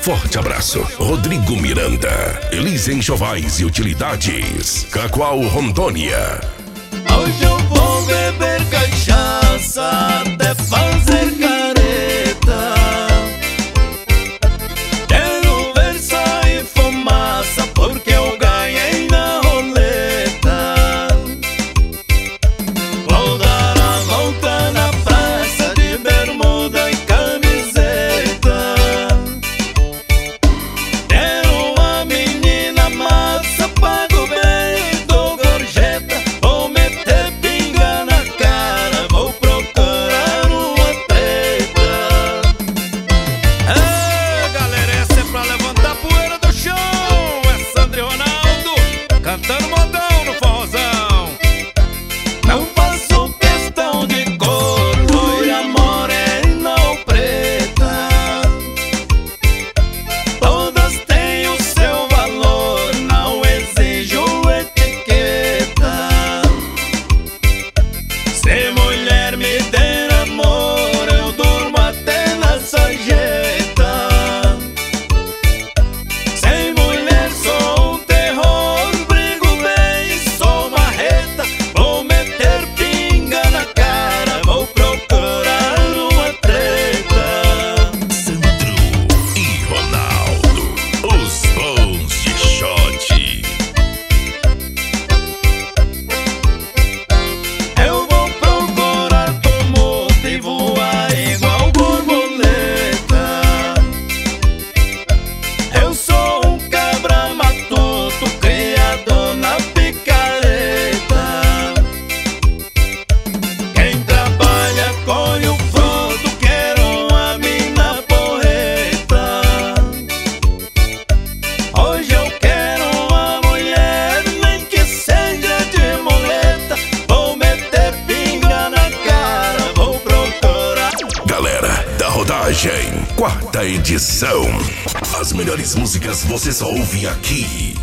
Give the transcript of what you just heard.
forte abraço. Rodrigo Miranda, Elise Enxovais e Utilidades, Cacoal, Rondônia. Hoje eu vou beber cachaça até fazer careta. Quero ver sair fumaça porque eu ganhei na roleta. Vou dar a volta na praça de bermuda e camiseta. Quero uma menina massa, pago bem e dou gorjeta. Vou meter pinga na cara, vou procurar uma treta. É, galera, essa é pra levantar a poeira do chão. É Sandro e Ronaldo cantando modão no forrozão. Não faço questão de cor, loira, morena ou preta. Todas têm o seu valor, não exijo etiqueta. Se mulher me der amor, eu durmo até na sarjeta. Sem mulher sou um terror, brigo bem e sou marreta. Vou meter pinga na cara, vou procurar uma treta. Sandro e Ronaldo, os bons de shot. Eu vou procurar por moto e voar igual borboleta. Eu sou um cabra matuto, criado na picareta. Quem trabalha colhe o fruto, quero uma mina porreta. Hoje eu quero uma mulher, nem que seja de muleta. Vou meter pinga na cara, vou procurar. Galera da Rodagem, 4ª edição. As melhores músicas você só ouve aqui.